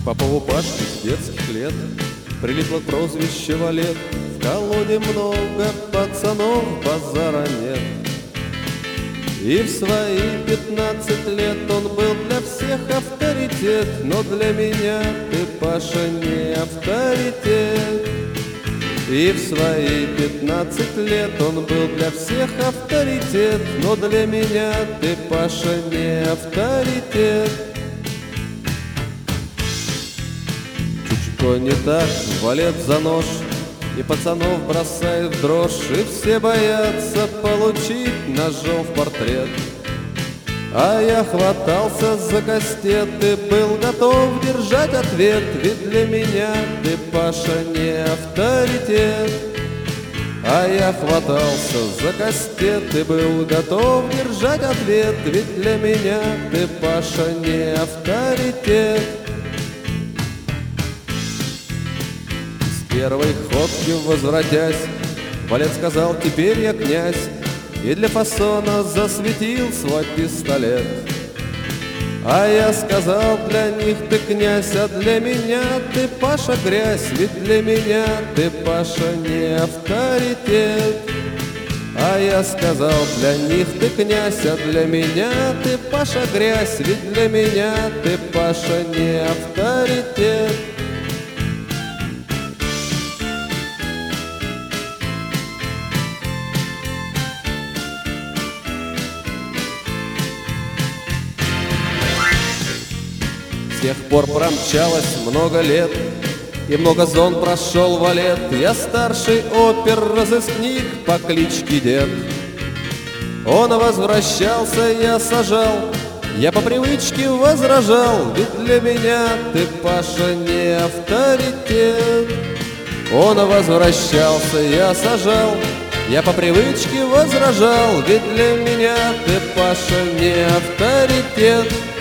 Попову Пашке с детских лет прилипло прозвище Валет. В колоде много пацанов, базара нет. И в свои 15 лет он был для всех авторитет. Но для меня ты, Паша, не авторитет. И в свои 15 лет он был для всех авторитет. Но для меня ты, Паша, не авторитет. Чутько не так, Валет за нож, и пацанов бросает в дрожь, и все боятся получить ножом в портрет. А я хватался за кастет и был готов держать ответ, ведь для меня ты, Паша, не авторитет. А я хватался за кастет и был готов держать ответ, ведь для меня ты, Паша, не авторитет. С первой ходки возвратясь, Валет сказал: теперь я князь, и для фасона засветил свой пистолет. А я сказал: для них ты князь, а для меня ты, Паша, грязь, ведь для меня ты, Паша, не авторитет. А я сказал: для них ты князь, а для меня ты, Паша, грязь, ведь для меня ты, Паша, не авторитет. С тех пор промчалось много лет, и много зон прошел Валет. Я старший опер-розыскник по кличке Дед. Он возвращался, я сажал, я по привычке возражал, ведь для меня ты, Паша, не авторитет. Он возвращался, я сажал, я по привычке возражал, ведь для меня ты, Паша, не авторитет.